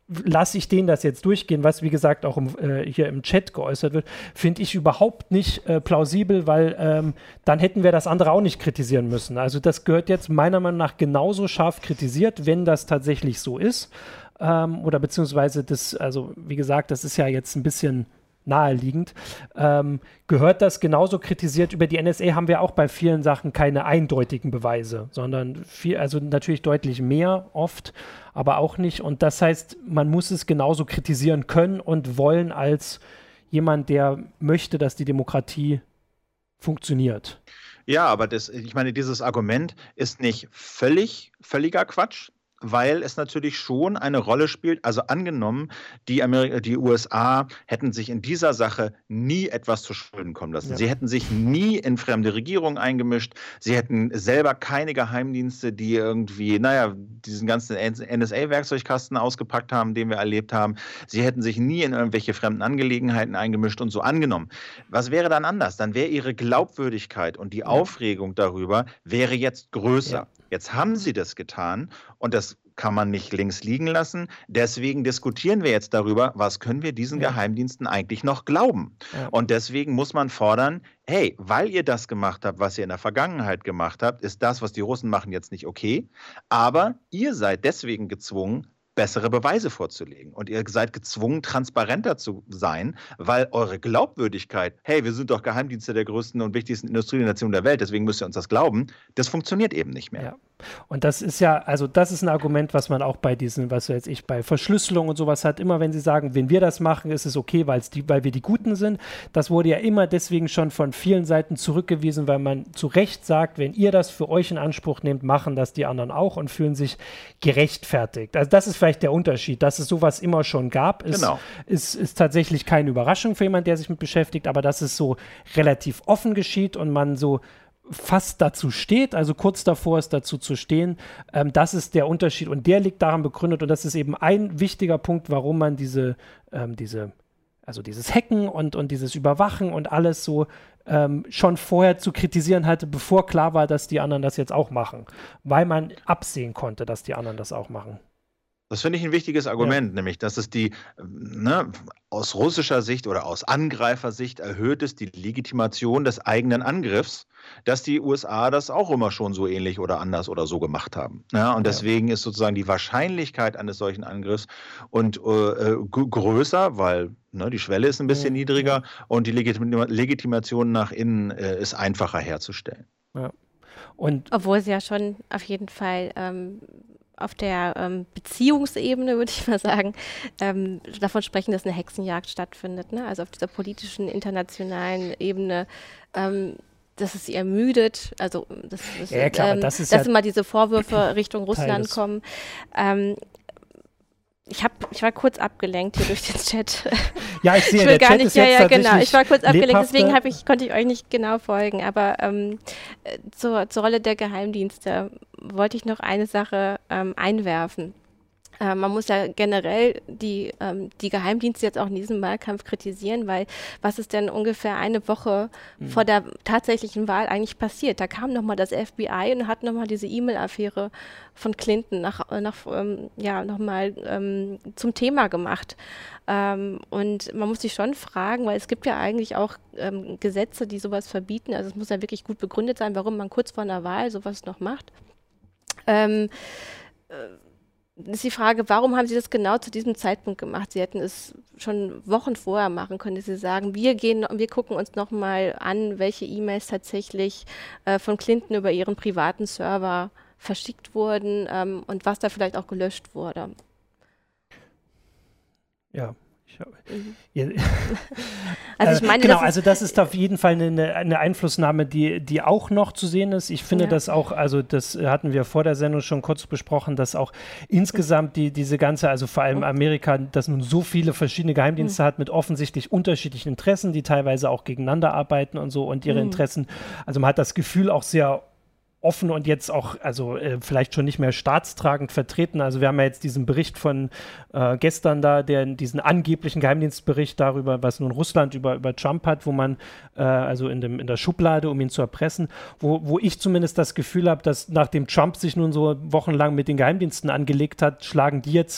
lasse ich denen das jetzt durchgehen, was wie gesagt auch im, äh, hier im Chat geäußert wird, finde ich überhaupt nicht äh, plausibel, weil ähm, dann hätten wir das andere auch nicht kritisieren müssen. Also das gehört jetzt meiner Meinung nach genauso scharf kritisiert, wenn das tatsächlich so ist. Ähm, oder beziehungsweise das, also wie gesagt, das ist ja jetzt ein bisschen naheliegend, ähm, gehört das genauso kritisiert. Über die N S A haben wir auch bei vielen Sachen keine eindeutigen Beweise, sondern viel, also natürlich deutlich mehr oft, aber auch nicht. Und das heißt, man muss es genauso kritisieren können und wollen als jemand, der möchte, dass die Demokratie funktioniert. Ja, aber das, ich meine, dieses Argument ist nicht völlig, völliger Quatsch, weil es natürlich schon eine Rolle spielt. Also angenommen, die, Ameri- die U S A hätten sich in dieser Sache nie etwas zu Schulden kommen lassen. Ja. Sie hätten sich nie in fremde Regierungen eingemischt. Sie hätten selber keine Geheimdienste, die irgendwie, naja, diesen ganzen N S A-Werkzeugkasten ausgepackt haben, den wir erlebt haben. Sie hätten sich nie in irgendwelche fremden Angelegenheiten eingemischt und so angenommen. Was wäre dann anders? Dann wäre ihre Glaubwürdigkeit und die ja. Aufregung darüber wäre jetzt größer. Ja. Jetzt haben sie das getan und das kann man nicht links liegen lassen. Deswegen diskutieren wir jetzt darüber, was können wir diesen ja. Geheimdiensten eigentlich noch glauben. Ja. Und deswegen muss man fordern, hey, weil ihr das gemacht habt, was ihr in der Vergangenheit gemacht habt, ist das, was die Russen machen, jetzt nicht okay. Aber ihr seid deswegen gezwungen, bessere Beweise vorzulegen. Und ihr seid gezwungen, transparenter zu sein, weil eure Glaubwürdigkeit, hey, wir sind doch Geheimdienste der größten und wichtigsten Industrienationen der Welt, deswegen müsst ihr uns das glauben, das funktioniert eben nicht mehr. Ja. Und das ist ja, also das ist ein Argument, was man auch bei diesen, was weiß ich, bei Verschlüsselung und sowas hat, immer wenn sie sagen, wenn wir das machen, ist es okay, weil's die, weil wir die Guten sind. Das wurde ja immer deswegen schon von vielen Seiten zurückgewiesen, weil man zu Recht sagt, wenn ihr das für euch in Anspruch nehmt, machen das die anderen auch und fühlen sich gerechtfertigt. Also das ist vielleicht der Unterschied, dass es sowas immer schon gab, ist, genau. ist, ist tatsächlich keine Überraschung für jemanden, der sich mit beschäftigt, aber dass es so relativ offen geschieht und man so fast dazu steht, also kurz davor ist, dazu zu stehen, ähm, das ist der Unterschied und der liegt daran begründet und das ist eben ein wichtiger Punkt, warum man diese, ähm, diese also dieses Hacken und, und dieses Überwachen und alles so ähm, schon vorher zu kritisieren hatte, bevor klar war, dass die anderen das jetzt auch machen, weil man absehen konnte, dass die anderen das auch machen. Das finde ich ein wichtiges Argument, ja. nämlich, dass es die, ne, aus russischer Sicht oder aus Angreifersicht erhöht es die Legitimation des eigenen Angriffs, dass die U S A das auch immer schon so ähnlich oder anders oder so gemacht haben. Ja, und deswegen ja. ist sozusagen die Wahrscheinlichkeit eines solchen Angriffs und äh, g- größer, weil ne, die Schwelle ist ein bisschen ja. niedriger und die Legitim- Legitimation nach innen äh, ist einfacher herzustellen. Ja. Und obwohl sie ja schon auf jeden Fall ähm, auf der ähm, Beziehungsebene, würde ich mal sagen, ähm, davon sprechen, dass eine Hexenjagd stattfindet. Ne? Also auf dieser politischen, internationalen Ebene, ähm, dass es sie ermüdet. Also, das, das, ja, klar, ähm, das ist dass ja immer diese Vorwürfe Richtung Russland kommen. Ähm, ich, hab, ich war kurz abgelenkt hier durch den Chat. Ja, ich sehe, ich will der gar Chat nicht, ist ja, jetzt ja, genau. Ich war kurz abgelenkt, lebhafter. deswegen hab ich, konnte ich euch nicht genau folgen. Aber ähm, zur, zur Rolle der Geheimdienste wollte ich noch eine Sache ähm, einwerfen. Äh, man muss ja generell die, ähm, die Geheimdienste jetzt auch in diesem Wahlkampf kritisieren, weil was ist denn ungefähr eine Woche mhm. vor der tatsächlichen Wahl eigentlich passiert? Da kam nochmal das F B I und hat nochmal diese E-Mail-Affäre von Clinton nach, nach, ähm, ja, nochmal ähm, zum Thema gemacht. Ähm, und man muss sich schon fragen, weil es gibt ja eigentlich auch ähm, Gesetze, die sowas verbieten. Also es muss ja wirklich gut begründet sein, warum man kurz vor einer Wahl sowas noch macht. Ähm, äh, ist die Frage, warum haben Sie das genau zu diesem Zeitpunkt gemacht? Sie hätten es schon Wochen vorher machen können, dass Sie sagen, wir gehen, wir gucken uns nochmal an, welche E-Mails tatsächlich äh, von Clinton über ihren privaten Server verschickt wurden ähm, und was da vielleicht auch gelöscht wurde. Ja. Ich habe, mhm. ja, also ich meine, genau, das ist, also das ist auf jeden Fall eine, eine Einflussnahme, die, die auch noch zu sehen ist. Ich finde ja. das auch, also das hatten wir vor der Sendung schon kurz besprochen, dass auch insgesamt die, diese ganze, also vor allem Amerika, dass nun so viele verschiedene Geheimdienste mhm. hat mit offensichtlich unterschiedlichen Interessen, die teilweise auch gegeneinander arbeiten und so und ihre mhm. Interessen, also man hat das Gefühl auch sehr offen und jetzt auch, also äh, vielleicht schon nicht mehr staatstragend vertreten. Also wir haben ja jetzt diesen Bericht von äh, gestern da, der, diesen angeblichen Geheimdienstbericht darüber, was nun Russland über, über Trump hat, wo man, äh, also in, dem, in der Schublade, um ihn zu erpressen, wo, wo ich zumindest das Gefühl habe, dass nachdem Trump sich nun so wochenlang mit den Geheimdiensten angelegt hat, schlagen die jetzt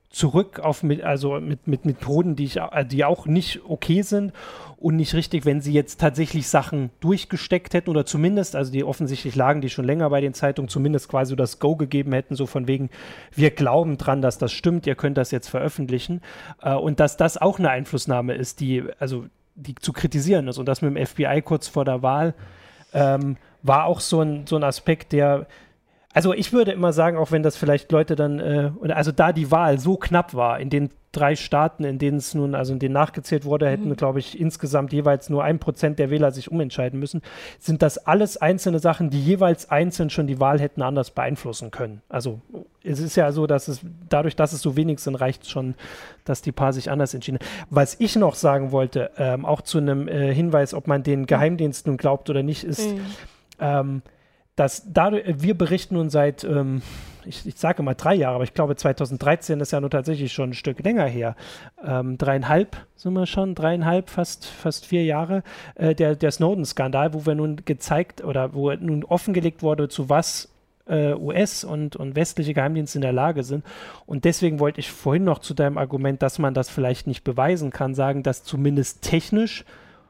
zurück auf mit, also mit, mit Methoden, die, ich, die auch nicht okay sind und nicht richtig, wenn sie jetzt tatsächlich Sachen durchgesteckt hätten oder zumindest, also die offensichtlich lagen die schon länger bei den Zeitungen, zumindest quasi das Go gegeben hätten, so von wegen, wir glauben dran, dass das stimmt, ihr könnt das jetzt veröffentlichen äh, und dass das auch eine Einflussnahme ist, die, also die zu kritisieren ist und das mit dem F B I kurz vor der Wahl ähm, war auch so ein, so ein Aspekt, der also ich würde immer sagen, auch wenn das vielleicht Leute dann, äh, also da die Wahl so knapp war, in den drei Staaten, in denen es nun, also in denen nachgezählt wurde, hätten, mhm. glaube ich, insgesamt jeweils nur ein Prozent der Wähler sich umentscheiden müssen, sind das alles einzelne Sachen, die jeweils einzeln schon die Wahl hätten anders beeinflussen können. Also es ist ja so, dass es, dadurch, dass es so wenig sind, reicht es schon, dass die paar sich anders entschieden haben. Was ich noch sagen wollte, ähm, auch zu einem äh, Hinweis, ob man den Geheimdiensten glaubt oder nicht, ist, mhm. ähm, dass dadurch, wir berichten nun seit, ähm, ich, ich sage mal drei Jahre, aber ich glaube zweitausenddreizehn ist ja nun tatsächlich schon ein Stück länger her, ähm, dreieinhalb sind wir schon, dreieinhalb, fast, fast vier Jahre, äh, der, der Snowden-Skandal, wo wir nun gezeigt oder wo nun offengelegt wurde, zu was äh, U S und, und westliche Geheimdienste in der Lage sind. Und deswegen wollte ich vorhin noch zu deinem Argument, dass man das vielleicht nicht beweisen kann, sagen, dass zumindest technisch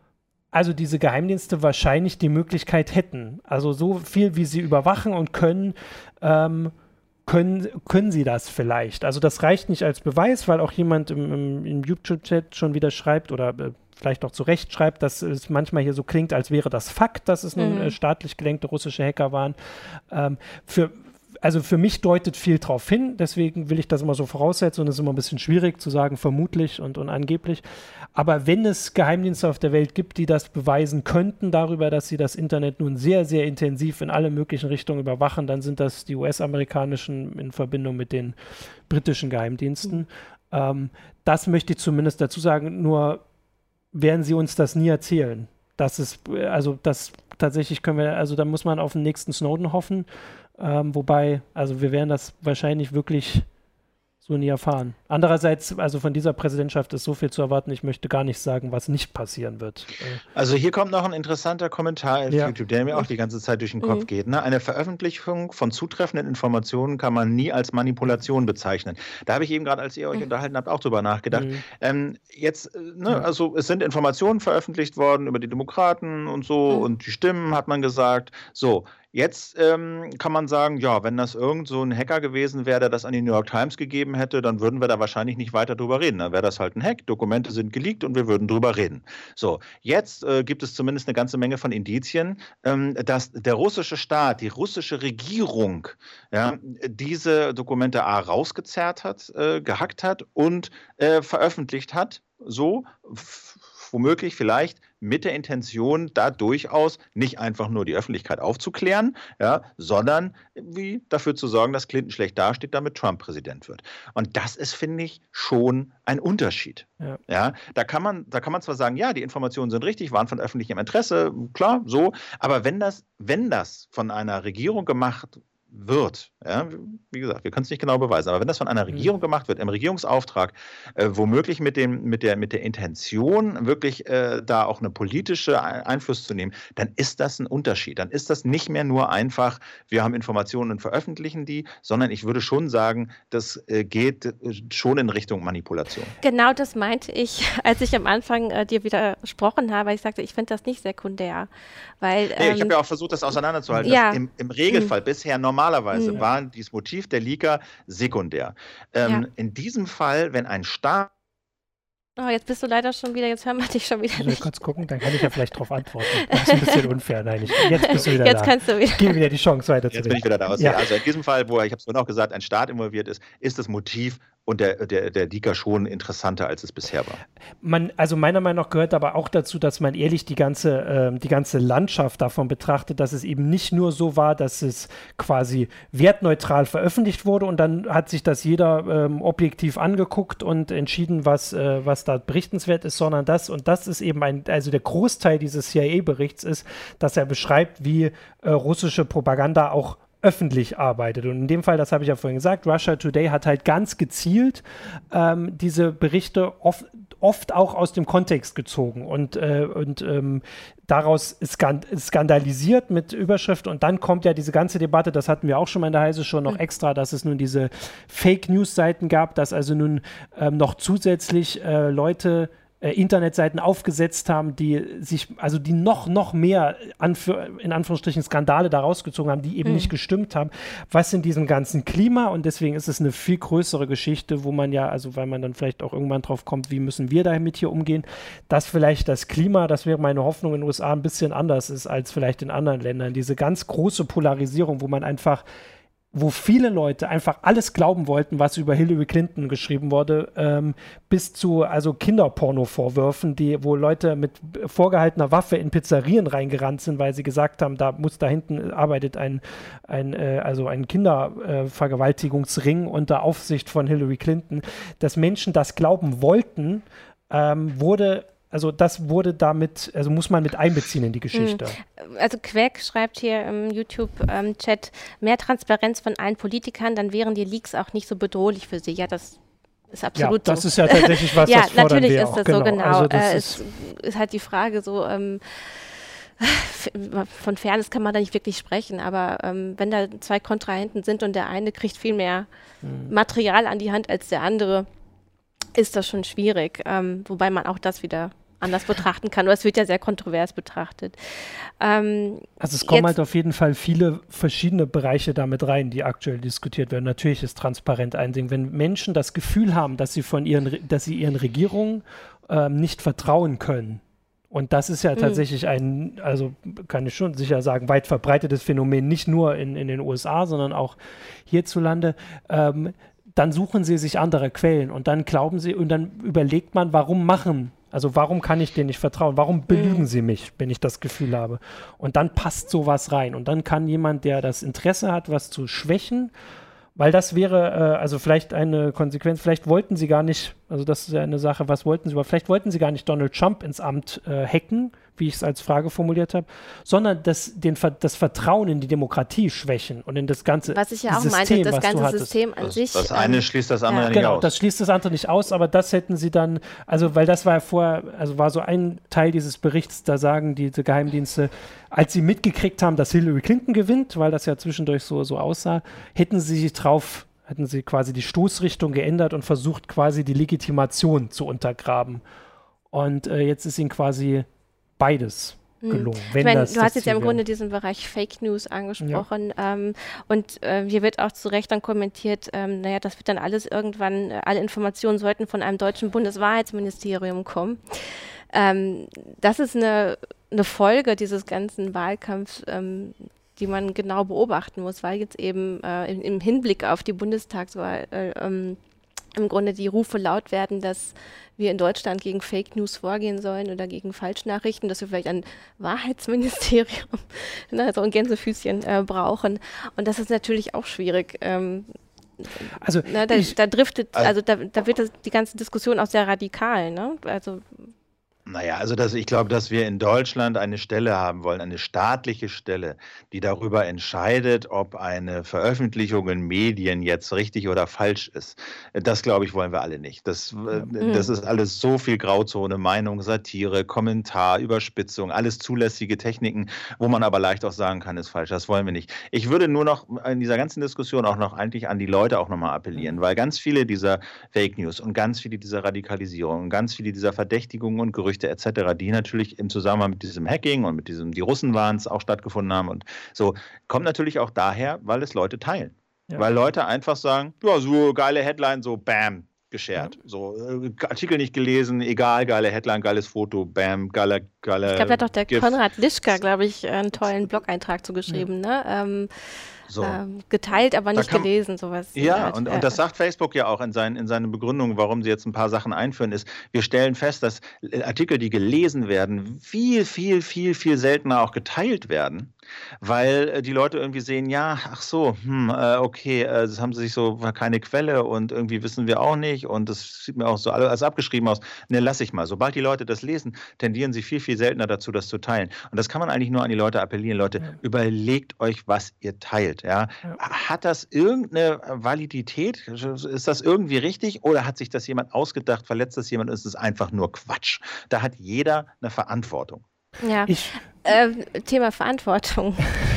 also diese Geheimdienste wahrscheinlich die Möglichkeit hätten. Also so viel, wie sie überwachen und können, ähm, können, können sie das vielleicht. Also das reicht nicht als Beweis, weil auch jemand im, im, im YouTube-Chat schon wieder schreibt oder äh, vielleicht auch zu Recht schreibt, dass es manchmal hier so klingt, als wäre das Fakt, dass es nun mhm. äh, staatlich gelenkte russische Hacker waren. Ähm, für Also für mich deutet viel drauf hin, deswegen will ich das immer so voraussetzen und es ist immer ein bisschen schwierig zu sagen, vermutlich und, und angeblich. Aber wenn es Geheimdienste auf der Welt gibt, die das beweisen könnten darüber, dass sie das Internet nun sehr, sehr intensiv in alle möglichen Richtungen überwachen, dann sind das die U S-amerikanischen in Verbindung mit den britischen Geheimdiensten. Mhm. Ähm, das möchte ich zumindest dazu sagen, nur werden sie uns das nie erzählen. Das ist, also das tatsächlich können wir, also da muss man auf den nächsten Snowden hoffen. Ähm, wobei, also wir werden das wahrscheinlich wirklich so nie erfahren. Andererseits, also von dieser Präsidentschaft ist so viel zu erwarten, ich möchte gar nicht sagen, was nicht passieren wird. Also hier kommt noch ein interessanter Kommentar auf ja. YouTube, der mir auch die ganze Zeit durch den Kopf mhm. geht. Ne? Eine Veröffentlichung von zutreffenden Informationen kann man nie als Manipulation bezeichnen. Da habe ich eben gerade, als ihr euch mhm. unterhalten habt, auch drüber nachgedacht. Mhm. Ähm, jetzt, ne, ja. also es sind Informationen veröffentlicht worden über die Demokraten und so mhm. und die Stimmen, hat man gesagt. So, jetzt ähm, kann man sagen, ja, wenn das irgend so ein Hacker gewesen wäre, der das an die New York Times gegeben hätte, dann würden wir da wahrscheinlich nicht weiter drüber reden. Dann wäre das halt ein Hack, Dokumente sind geleakt und wir würden drüber reden. So, jetzt äh, gibt es zumindest eine ganze Menge von Indizien, ähm, dass der russische Staat, die russische Regierung, ja, diese Dokumente A rausgezerrt hat, äh, gehackt hat und äh, veröffentlicht hat, so womöglich vielleicht mit der Intention, da durchaus nicht einfach nur die Öffentlichkeit aufzuklären, ja, sondern wie dafür zu sorgen, dass Clinton schlecht dasteht, damit Trump Präsident wird. Und das ist, finde ich, schon ein Unterschied. Ja. Ja, da kann man, da kann man zwar sagen, ja, die Informationen sind richtig, waren von öffentlichem Interesse, klar, so, aber wenn das, wenn das von einer Regierung gemacht wird, ja, wie gesagt, wir können es nicht genau beweisen, aber wenn das von einer Regierung gemacht wird, im Regierungsauftrag, äh, womöglich mit, dem, mit, der, mit der Intention, wirklich äh, da auch eine politische Einfluss zu nehmen, dann ist das ein Unterschied. Dann ist das nicht mehr nur einfach, wir haben Informationen und veröffentlichen die, sondern ich würde schon sagen, das äh, geht schon in Richtung Manipulation. Genau das meinte ich, als ich am Anfang äh, dir widersprochen habe, weil ich sagte, ich finde das nicht sekundär. Weil, ähm, nee, ich habe ja auch versucht, das auseinanderzuhalten. Ja. Im, Im Regelfall mhm. bisher normal Normalerweise mhm. war dieses Motiv der Leaker sekundär. Ähm, ja. In diesem Fall, wenn ein Staat Oh, jetzt bist du leider schon wieder, jetzt hören wir dich schon wieder also nicht. Kurz gucken, dann kann ich ja vielleicht darauf antworten. Das ist ein bisschen unfair, nein, ich, jetzt bist du wieder jetzt da. Kannst du wieder. Ich gebe wieder die Chance weiter zu Jetzt bin ich wieder da. Ja. Also in diesem Fall, wo, ich habe es vorhin auch gesagt, ein Staat involviert ist, ist das Motiv und der, der, der Leaker schon interessanter, als es bisher war. Man, also meiner Meinung nach gehört aber auch dazu, dass man ehrlich die ganze, äh, die ganze Landschaft davon betrachtet, dass es eben nicht nur so war, dass es quasi wertneutral veröffentlicht wurde und dann hat sich das jeder ähm, objektiv angeguckt und entschieden, was, äh, was da berichtenswert ist, sondern das, und das ist eben ein, also der Großteil dieses C I A-Berichts ist, dass er beschreibt, wie äh, russische Propaganda auch öffentlich arbeitet. Und in dem Fall, das habe ich ja vorhin gesagt, Russia Today hat halt ganz gezielt ähm, diese Berichte oft oft auch aus dem Kontext gezogen und, äh, und ähm, daraus skand skandalisiert mit Überschrift und dann kommt ja diese ganze Debatte, das hatten wir auch schon mal in der Heise schon noch mhm. extra, dass es nun diese Fake-News-Seiten gab, dass also nun ähm, noch zusätzlich äh, Leute äh, Internetseiten aufgesetzt haben, die sich, also die noch, noch mehr Anf- in Anführungsstrichen Skandale da rausgezogen haben, die eben mhm. nicht gestimmt haben, was in diesem ganzen Klima und deswegen ist es eine viel größere Geschichte, wo man ja, also weil man dann vielleicht auch irgendwann drauf kommt, wie müssen wir damit hier umgehen, dass vielleicht das Klima, das wäre meine Hoffnung in den U S A, ein bisschen anders ist als vielleicht in anderen Ländern. Diese ganz große Polarisierung, wo man einfach wo viele Leute einfach alles glauben wollten, was über Hillary Clinton geschrieben wurde, ähm, bis zu also Kinderporno-Vorwürfen, die, wo Leute mit vorgehaltener Waffe in Pizzerien reingerannt sind, weil sie gesagt haben, da muss da hinten arbeitet ein, ein äh, also ein Kindervergewaltigungsring äh, unter Aufsicht von Hillary Clinton, dass Menschen das glauben wollten, ähm, wurde Also das wurde damit, also muss man mit einbeziehen in die Geschichte. Also Quack schreibt hier im YouTube-Chat, ähm, mehr Transparenz von allen Politikern, dann wären die Leaks auch nicht so bedrohlich für sie. Ja, das ist absolut ja, das so. ist ja tatsächlich was, ja, das fordern natürlich wir ist auch. das genau. so, genau. Also das äh, ist, es ist halt die Frage so, ähm, von Fairness kann man da nicht wirklich sprechen, aber ähm, wenn da zwei Kontrahenten sind und der eine kriegt viel mehr hm. Material an die Hand als der andere, ist das schon schwierig, ähm, wobei man auch das wieder anders betrachten kann. Oder es wird ja sehr kontrovers betrachtet. Ähm, also es kommen halt auf jeden Fall viele verschiedene Bereiche damit rein, die aktuell diskutiert werden. Natürlich ist transparent ein Ding. Wenn Menschen das Gefühl haben, dass sie von ihren, dass sie ihren Regierungen ähm, nicht vertrauen können, und das ist ja mhm. tatsächlich ein, also kann ich schon sicher sagen, weit verbreitetes Phänomen, nicht nur in, in den U S A, sondern auch hierzulande, ähm, dann suchen sie sich andere Quellen und dann glauben sie und dann überlegt man, warum machen, also warum kann ich denen nicht vertrauen, warum belügen mhm. sie mich, wenn ich das Gefühl habe. Und dann passt sowas rein und dann kann jemand, der das Interesse hat, was zu schwächen, weil das wäre, äh, also vielleicht eine Konsequenz, vielleicht wollten sie gar nicht, also das ist ja eine Sache, was wollten sie, aber vielleicht wollten sie gar nicht Donald Trump ins Amt äh, hacken, wie ich es als Frage formuliert habe, sondern das, den, das Vertrauen in die Demokratie schwächen und in das ganze Was ich ja auch System, meinte, das ganze System an das, sich. Das eine ähm, schließt das andere ja. nicht genau, aus. Das schließt das andere nicht aus, aber das hätten sie dann, also weil das war ja vorher, also war so ein Teil dieses Berichts, da sagen diese Geheimdienste, als sie mitgekriegt haben, dass Hillary Clinton gewinnt, weil das ja zwischendurch so, so aussah, hätten sie sich drauf hätten sie quasi die Stoßrichtung geändert und versucht quasi die Legitimation zu untergraben. Und äh, jetzt ist ihnen quasi beides gelungen. Wenn ich meine, das du hast das jetzt ja im Ziel Grunde wäre. diesen Bereich Fake News angesprochen ja. ähm, und äh, hier wird auch zu Recht dann kommentiert, ähm, naja, das wird dann alles irgendwann, äh, alle Informationen sollten von einem deutschen Bundeswahrheitsministerium kommen. Ähm, das ist eine, eine Folge dieses ganzen Wahlkampfs, ähm, die man genau beobachten muss, weil jetzt eben äh, im, im Hinblick auf die Bundestagswahl äh, ähm, im Grunde die Rufe laut werden, dass wir in Deutschland gegen Fake News vorgehen sollen oder gegen Falschnachrichten, dass wir vielleicht ein Wahrheitsministerium, ne, so ein Gänsefüßchen äh, brauchen. Und das ist natürlich auch schwierig. Ähm, also ne, da, ich, da driftet, also da, da wird das, die ganze Diskussion auch sehr radikal. Ne? Also Naja, also das, ich glaube, dass wir in Deutschland eine Stelle haben wollen, eine staatliche Stelle, die darüber entscheidet, ob eine Veröffentlichung in Medien jetzt richtig oder falsch ist. Das, glaube ich, wollen wir alle nicht. Das, mhm. das ist alles so viel Grauzone, Meinung, Satire, Kommentar, Überspitzung, alles zulässige Techniken, wo man aber leicht auch sagen kann, ist falsch. Das wollen wir nicht. Ich würde nur noch in dieser ganzen Diskussion auch noch eigentlich an die Leute auch nochmal appellieren, weil ganz viele dieser Fake News und ganz viele dieser Radikalisierung und ganz viele dieser Verdächtigungen und Gerüchte et cetera, die natürlich im Zusammenhang mit diesem Hacking und mit diesem, die Russen waren es, auch stattgefunden haben und so, kommt natürlich auch daher, weil es Leute teilen. Ja. Weil Leute einfach sagen, ja, so geile Headline, so bam, geshared. Ja. So, äh, Artikel nicht gelesen, egal, geile Headline, geiles Foto, bam, geile, geile Ich glaube, da hat doch der GIF. Konrad Lischka, glaube ich, einen tollen Blog-Eintrag zugeschrieben, ja. ne? Ähm, So. Ähm, geteilt, aber nicht kann, gelesen, sowas. Ja, halt. und, und das sagt Facebook ja auch in, seinen, in seinen Begründungen, warum sie jetzt ein paar Sachen einführen, ist, wir stellen fest, dass Artikel, die gelesen werden, viel, viel, viel, viel seltener auch geteilt werden, weil äh, die Leute irgendwie sehen, ja, ach so, hm, äh, okay, äh, das haben sie sich so, war keine Quelle und irgendwie wissen wir auch nicht und das sieht mir auch so alles abgeschrieben aus. Ne, lass ich mal. Sobald die Leute das lesen, tendieren sie viel, viel seltener dazu, das zu teilen. Und das kann man eigentlich nur an die Leute appellieren. Leute, ja. Überlegt euch, was ihr teilt. Ja? Ja. Hat das irgendeine Validität? Ist das irgendwie richtig oder hat sich das jemand ausgedacht, verletzt das jemand, ist es einfach nur Quatsch? Da hat jeder eine Verantwortung. Ja, ich, äh, Thema Verantwortung.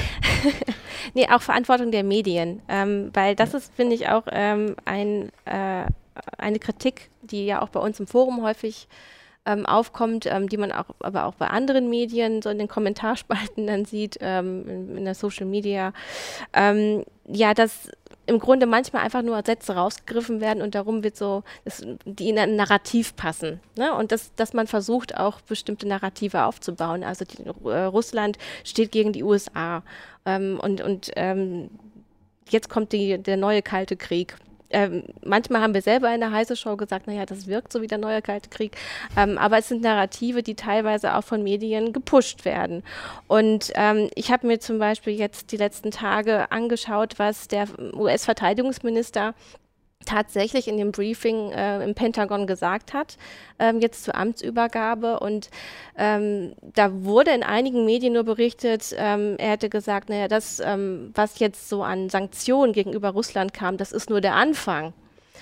Nee, auch Verantwortung der Medien, ähm, weil das ist, finde ich, auch ähm, ein, äh, eine Kritik, die ja auch bei uns im Forum häufig ähm, aufkommt, ähm, die man auch, aber auch bei anderen Medien so in den Kommentarspalten dann sieht, ähm, in, in der Social Media. Ähm, ja, dass im Grunde manchmal einfach nur Sätze rausgegriffen werden und darum wird so, das, die in ein Narrativ passen. Ne? Und das, dass man versucht, auch bestimmte Narrative aufzubauen. Also die, äh, Russland steht gegen die U S A ähm, und, und ähm, jetzt kommt die, der neue Kalte Krieg. Ähm, manchmal haben wir selber in der Heise-Show gesagt, naja, das wirkt so wie der neue Kalte Krieg, ähm, aber es sind Narrative, die teilweise auch von Medien gepusht werden. Und ähm, ich habe mir zum Beispiel jetzt die letzten Tage angeschaut, was der U S-Verteidigungsminister tatsächlich in dem Briefing äh, im Pentagon gesagt hat, ähm, jetzt zur Amtsübergabe. Und ähm, da wurde in einigen Medien nur berichtet, ähm, er hätte gesagt, naja, das, ähm, was jetzt so an Sanktionen gegenüber Russland kam, das ist nur der Anfang.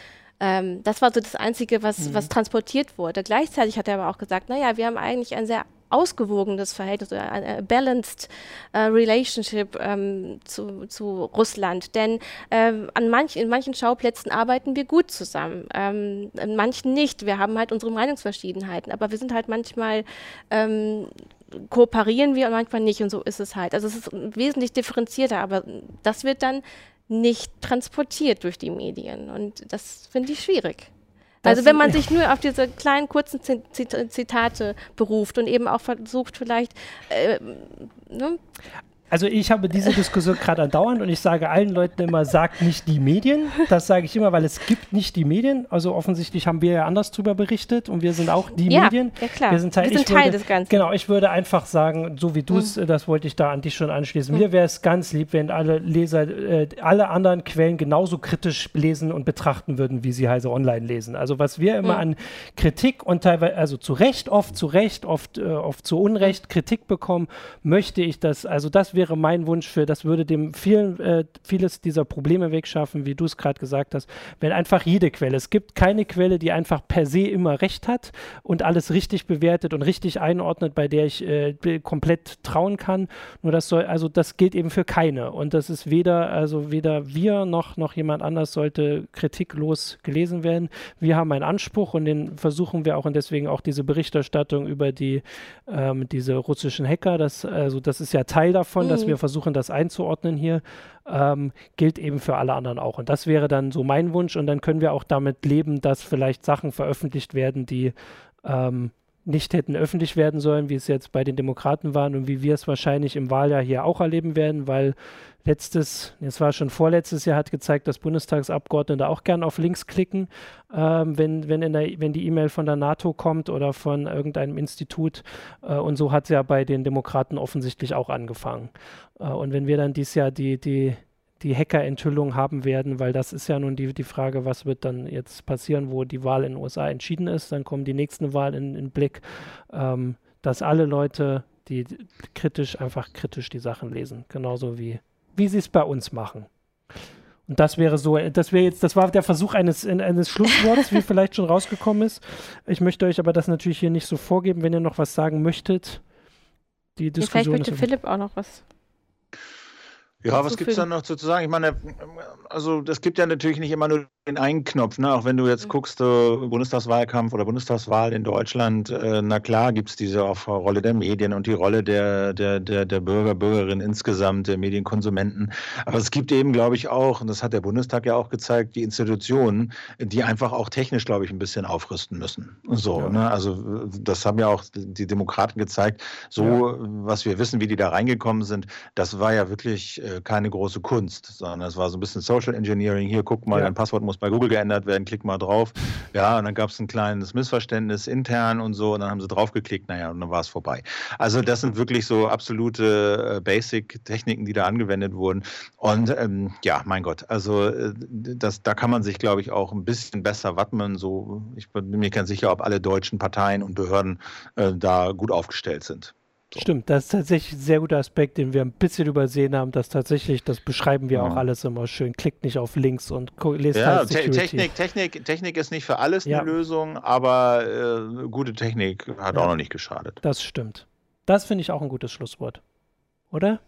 Ähm, das war so das Einzige, was, mhm. was transportiert wurde. Gleichzeitig hat er aber auch gesagt, naja, wir haben eigentlich ein sehr ausgewogenes Verhältnis oder ein balanced uh, relationship ähm, zu, zu Russland. Denn ähm, an manch, in manchen Schauplätzen arbeiten wir gut zusammen, ähm, in manchen nicht. Wir haben halt unsere Meinungsverschiedenheiten, aber wir sind halt manchmal ähm, kooperieren wir und manchmal nicht und so ist es halt. Also es ist wesentlich differenzierter, aber das wird dann nicht transportiert durch die Medien und das finde ich schwierig. Das also wenn man sich nur auf diese kleinen, kurzen Zitate beruft und eben auch versucht vielleicht äh, ne? Also ich habe diese Diskussion gerade andauernd und ich sage allen Leuten immer, sagt nicht die Medien. Das sage ich immer, weil es gibt nicht die Medien. Also offensichtlich haben wir ja anders drüber berichtet und wir sind auch die ja, Medien. Ja, klar. Wir sind Teil, wir sind ich Teil würde, des Ganzen. Genau, ich würde einfach sagen, so wie du es, mhm. das wollte ich da an dich schon anschließen. Mhm. Mir wäre es ganz lieb, wenn alle Leser äh, alle anderen Quellen genauso kritisch lesen und betrachten würden, wie sie Heise Online lesen. Also was wir immer mhm. an Kritik und teilweise, also zu Recht, oft zu Recht, oft, äh, oft zu Unrecht Kritik bekommen, möchte ich das, also das wäre mein Wunsch für das würde dem vielen, äh, vieles dieser Probleme wegschaffen, wie du es gerade gesagt hast, wenn einfach jede Quelle, es gibt keine Quelle, die einfach per se immer recht hat und alles richtig bewertet und richtig einordnet, bei der ich äh, komplett trauen kann. Nur das soll, also das gilt eben für keine und das ist weder, also weder wir noch, noch jemand anders sollte kritiklos gelesen werden. Wir haben einen Anspruch und den versuchen wir auch und deswegen auch diese Berichterstattung über die, ähm, diese russischen Hacker, das, also das ist ja Teil davon, mhm. dass wir versuchen, das einzuordnen hier, ähm, gilt eben für alle anderen auch. Und das wäre dann so mein Wunsch und dann können wir auch damit leben, dass vielleicht Sachen veröffentlicht werden, die ähm, nicht hätten öffentlich werden sollen, wie es jetzt bei den Demokraten waren und wie wir es wahrscheinlich im Wahljahr hier auch erleben werden, weil letztes, es war schon vorletztes Jahr, hat gezeigt, dass Bundestagsabgeordnete auch gern auf Links klicken, ähm, wenn, wenn, in der, wenn die E-Mail von der NATO kommt oder von irgendeinem Institut. Äh, und so hat es ja bei den Demokraten offensichtlich auch angefangen. Äh, und wenn wir dann dieses Jahr die, die, die Hacker-Enthüllung haben werden, weil das ist ja nun die, die Frage, was wird dann jetzt passieren, wo die Wahl in den U S A entschieden ist, dann kommen die nächsten Wahlen in den Blick, ähm, dass alle Leute, die kritisch, einfach kritisch die Sachen lesen, genauso wie wie sie es bei uns machen. Und das wäre so, das wäre jetzt, das war der Versuch eines, eines Schlussworts, wie vielleicht schon rausgekommen ist. Ich möchte euch aber das natürlich hier nicht so vorgeben, wenn ihr noch was sagen möchtet. Die Diskussion ja, vielleicht möchte Philipp auch noch was. Ja, was gibt es da noch zu sagen? Ich meine, also das gibt ja natürlich nicht immer nur den einen Knopf, ne? Auch wenn du jetzt mhm. guckst, äh, Bundestagswahlkampf oder Bundestagswahl in Deutschland, äh, na klar gibt es diese auch Rolle der Medien und die Rolle der, der, der, der Bürger, Bürgerinnen insgesamt, der Medienkonsumenten. Aber es gibt eben, glaube ich, auch, und das hat der Bundestag ja auch gezeigt, die Institutionen, die einfach auch technisch, glaube ich, ein bisschen aufrüsten müssen. So, ja. ne? Also das haben ja auch die Demokraten gezeigt. So, ja. was wir wissen, wie die da reingekommen sind, das war ja wirklich keine große Kunst, sondern es war so ein bisschen Social Engineering. Hier, guck mal, ja. dein Passwort muss bei Google geändert werden, klick mal drauf. Ja, und dann gab es ein kleines Missverständnis intern und so und dann haben sie draufgeklickt, naja, und dann war es vorbei. Also das sind wirklich so absolute äh, Basic-Techniken, die da angewendet wurden. Und ähm, ja, mein Gott, also äh, das, da kann man sich, glaube ich, auch ein bisschen besser wappnen. So, ich bin mir ganz sicher, ob alle deutschen Parteien und Behörden äh, da gut aufgestellt sind. So. Stimmt, das ist tatsächlich ein sehr guter Aspekt, den wir ein bisschen übersehen haben, dass tatsächlich, das beschreiben wir auch Mhm. alles immer schön, klickt nicht auf Links und gu- lest Ja, halt Te Security. Technik, Technik, Technik ist nicht für alles Ja. eine Lösung, aber äh, gute Technik hat Ja. auch noch nicht geschadet. Das stimmt. Das finde ich auch ein gutes Schlusswort. Oder?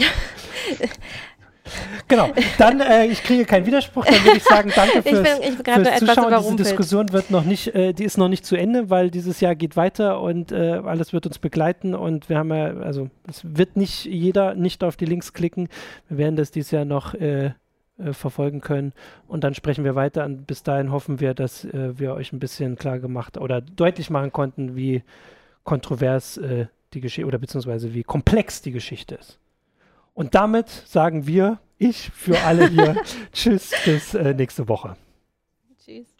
Genau, dann, äh, ich kriege keinen Widerspruch, dann würde ich sagen, danke Ich bin, fürs, ich bin gerade fürs etwas Zuschauen. Diese überrumpelt. Diskussion wird noch nicht, äh, die ist noch nicht zu Ende, weil dieses Jahr geht weiter und äh, alles wird uns begleiten und wir haben ja, also es wird nicht jeder nicht auf die Links klicken. Wir werden das dieses Jahr noch äh, äh, verfolgen können und dann sprechen wir weiter und bis dahin hoffen wir, dass äh, wir euch ein bisschen klar gemacht oder deutlich machen konnten, wie kontrovers äh, die Geschichte oder beziehungsweise wie komplex die Geschichte ist. Und damit sagen wir, ich für alle hier, tschüss, bis äh, nächste Woche. Tschüss.